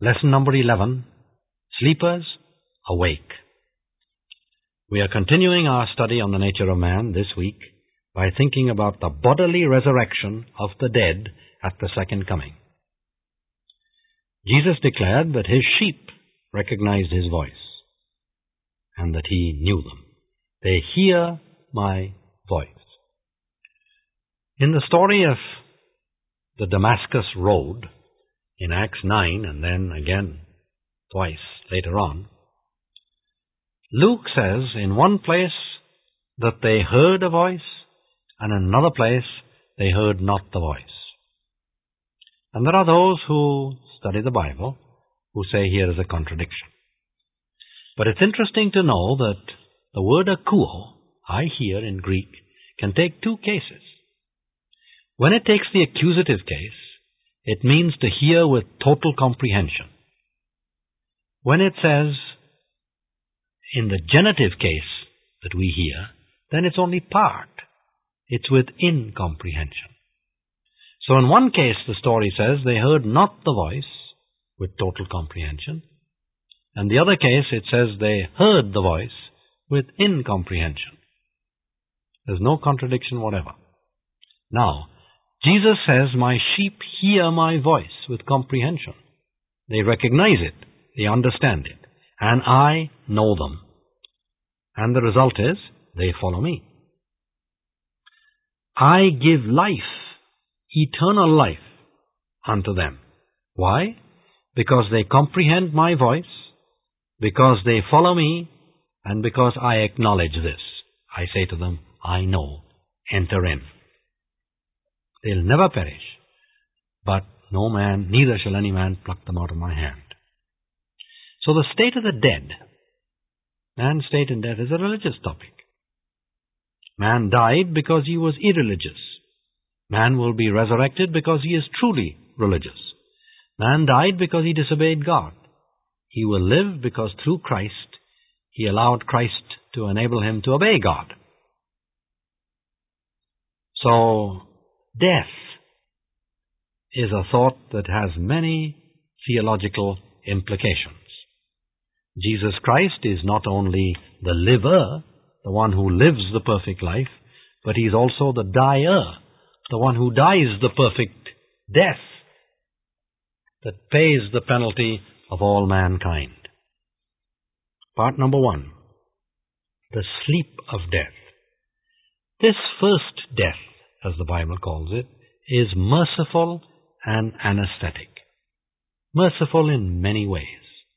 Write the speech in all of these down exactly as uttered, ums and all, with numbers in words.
Lesson number eleven, Sleepers, Awake. We are continuing our study on the nature of man this week by thinking about the bodily resurrection of the dead at the second coming. Jesus declared that his sheep recognized his voice and that he knew them. They hear my voice. In the story of the Damascus Road in Acts nine and then again twice later on, Luke says in one place that they heard a voice and in another place they heard not the voice. And there are those who study the Bible who say here is a contradiction. But it's interesting to know that the word akouo, I hear in Greek, can take two cases. When it takes the accusative case, it means to hear with total comprehension. When it says in the genitive case that we hear, then it's only part. It's with incomprehension. So in one case the story says they heard not the voice with total comprehension. And the other case it says they heard the voice with incomprehension. There's no contradiction whatever. Now, Jesus says, my sheep hear my voice with comprehension. They recognize it. They understand it. And I know them. And the result is, they follow me. I give life, eternal life, unto them. Why? Because they comprehend my voice, because they follow me, and because I acknowledge this. I say to them, I know, enter in. They'll never perish, but no man, neither shall any man pluck them out of my hand. So the state of the dead, man's state in death, is a religious topic. Man died because he was irreligious. Man will be resurrected because he is truly religious. Man died because he disobeyed God. He will live because through Christ, he allowed Christ to enable him to obey God. So, death is a thought that has many theological implications. Jesus Christ is not only the liver, the one who lives the perfect life, but he's also the dyer, the one who dies the perfect death that pays the penalty of all mankind. Part number one, the sleep of death. This first death, as the Bible calls it, is merciful and anesthetic. Merciful in many ways.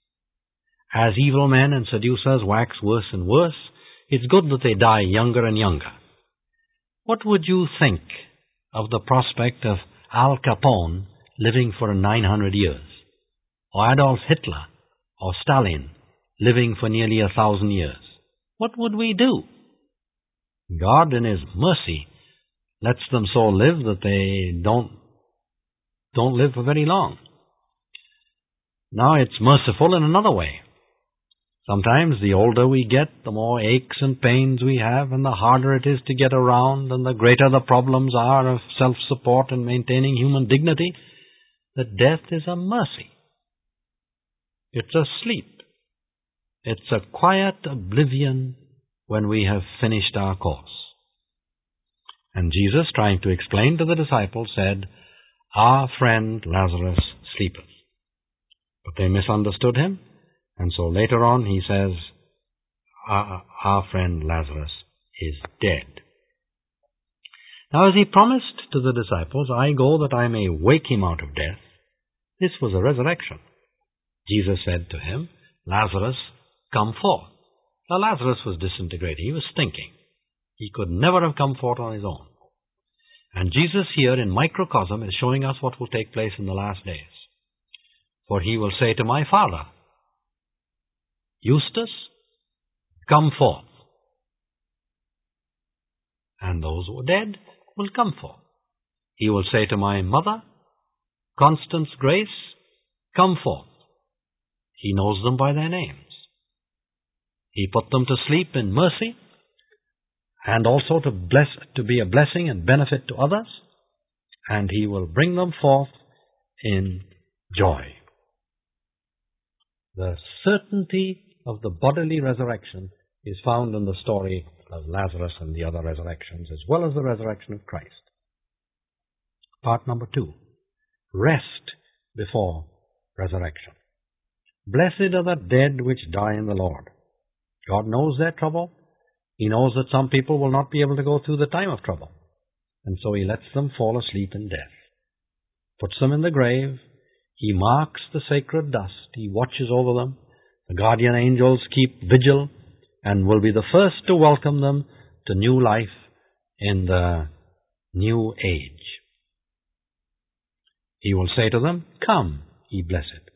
As evil men and seducers wax worse and worse, it's good that they die younger and younger. What would you think of the prospect of Al Capone living for nine hundred years? Or Adolf Hitler or Stalin living for nearly a thousand years? What would we do? God in His mercy lets them so live that they don't, don't live for very long. Now it's merciful in another way. Sometimes the older we get, the more aches and pains we have, and the harder it is to get around, and the greater the problems are of self-support and maintaining human dignity, that death is a mercy. It's a sleep. It's a quiet oblivion when we have finished our course. And Jesus, trying to explain to the disciples, said, our friend Lazarus sleepeth. But they misunderstood him, and so later on he says, our, our friend Lazarus is dead. Now as he promised to the disciples, I go that I may wake him out of death, this was a resurrection. Jesus said to him, Lazarus, come forth. Now Lazarus was disintegrating. He was stinking. He could never have come forth on his own. And Jesus here in microcosm is showing us what will take place in the last days. For he will say to my Father, Eustace, come forth. And those who are dead will come forth. He will say to my mother, Constance Grace, come forth. He knows them by their names. He put them to sleep in mercy, and also to bless, to be a blessing and benefit to others, and he will bring them forth in joy. The certainty of the bodily resurrection is found in the story of Lazarus and the other resurrections, as well as the resurrection of Christ. Part number two, rest before resurrection. Blessed are the dead which die in the Lord. God knows their trouble. He knows that some people will not be able to go through the time of trouble. And so He lets them fall asleep in death. Puts them in the grave. He marks the sacred dust. He watches over them. The guardian angels keep vigil and will be the first to welcome them to new life in the new age. He will say to them, "Come, ye blessed.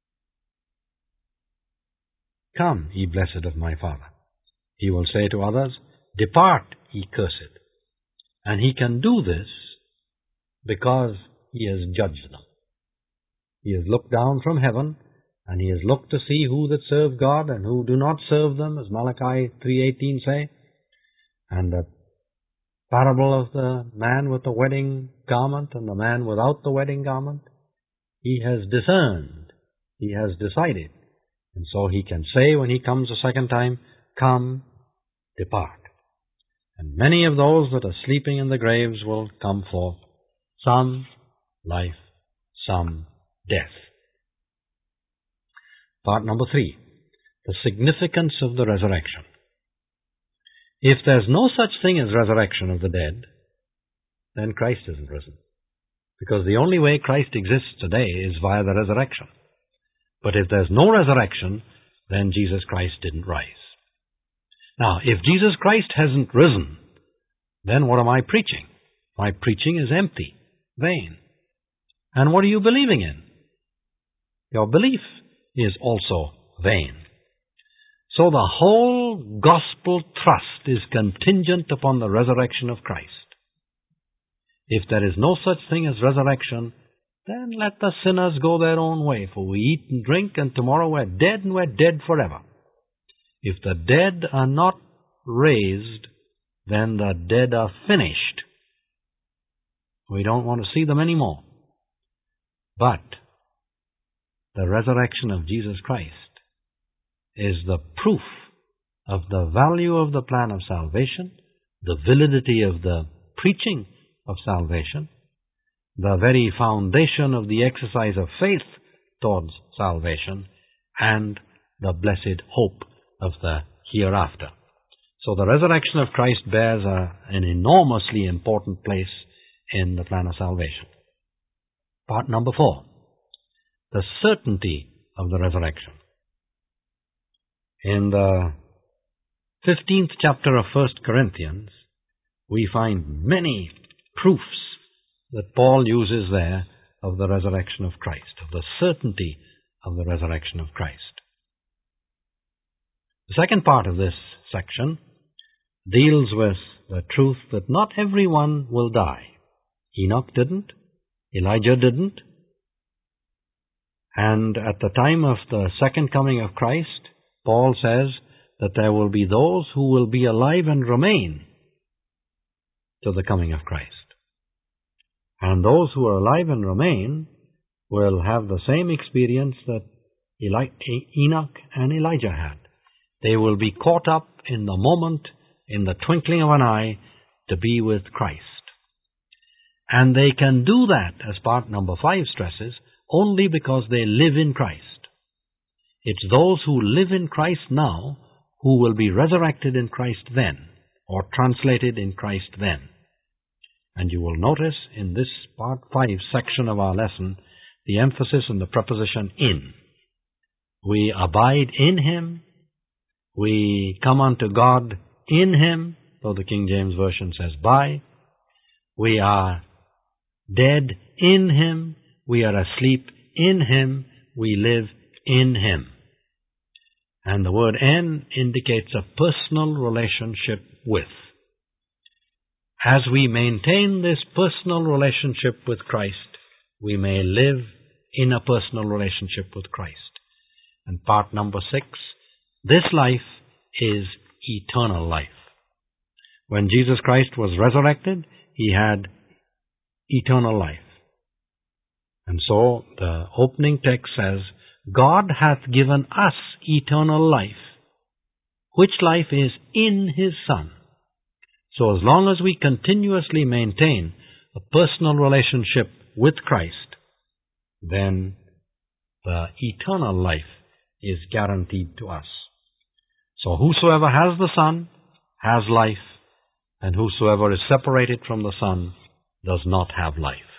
Come, ye blessed of my Father." He will say to others, "Depart, ye cursed." And He can do this because He has judged them. He has looked down from heaven, and He has looked to see who that serve God and who do not serve them, as Malachi three eighteen say. And the parable of the man with the wedding garment and the man without the wedding garment, He has discerned, He has decided. And so He can say when He comes a second time, "Come, depart." And many of those that are sleeping in the graves will come forth, some life, some death. Part number three, the significance of the resurrection. If there's no such thing as resurrection of the dead, then Christ isn't risen. Because the only way Christ exists today is via the resurrection. But if there's no resurrection, then Jesus Christ didn't rise. Now, if Jesus Christ hasn't risen, then what am I preaching? My preaching is empty, vain. And what are you believing in? Your belief is also vain. So the whole gospel thrust is contingent upon the resurrection of Christ. If there is no such thing as resurrection, then let the sinners go their own way, for we eat and drink, and tomorrow we're dead, and we're dead forever. If the dead are not raised, then the dead are finished. We don't want to see them anymore. But the resurrection of Jesus Christ is the proof of the value of the plan of salvation, the validity of the preaching of salvation, the very foundation of the exercise of faith towards salvation, and the blessed hope of the hereafter. So the resurrection of Christ bears a, an enormously important place in the plan of salvation. Part number four, the certainty of the resurrection. In the fifteenth chapter of First Corinthians, we find many proofs that Paul uses there of the resurrection of Christ, of the certainty of the resurrection of Christ. The second part of this section deals with the truth that not everyone will die. Enoch didn't, Elijah didn't, and at the time of the second coming of Christ, Paul says that there will be those who will be alive and remain to the coming of Christ. And those who are alive and remain will have the same experience that Eli- Enoch and Elijah had. They will be caught up in the moment, in the twinkling of an eye, to be with Christ. And they can do that, as part number five stresses, only because they live in Christ. It's those who live in Christ now who will be resurrected in Christ then, or translated in Christ then. And you will notice in this part five section of our lesson, the emphasis on the preposition in. We abide in Him. We come unto God in Him, though the King James Version says by. We are dead in Him. We are asleep in Him. We live in Him. And the word in indicates a personal relationship with. As we maintain this personal relationship with Christ, we may live in a personal relationship with Christ. And part number six, this life is eternal life. When Jesus Christ was resurrected, He had eternal life. And so the opening text says, God hath given us eternal life, which life is in His Son. So as long as we continuously maintain a personal relationship with Christ, then the eternal life is guaranteed to us. So whosoever has the Son has life, and whosoever is separated from the Son does not have life.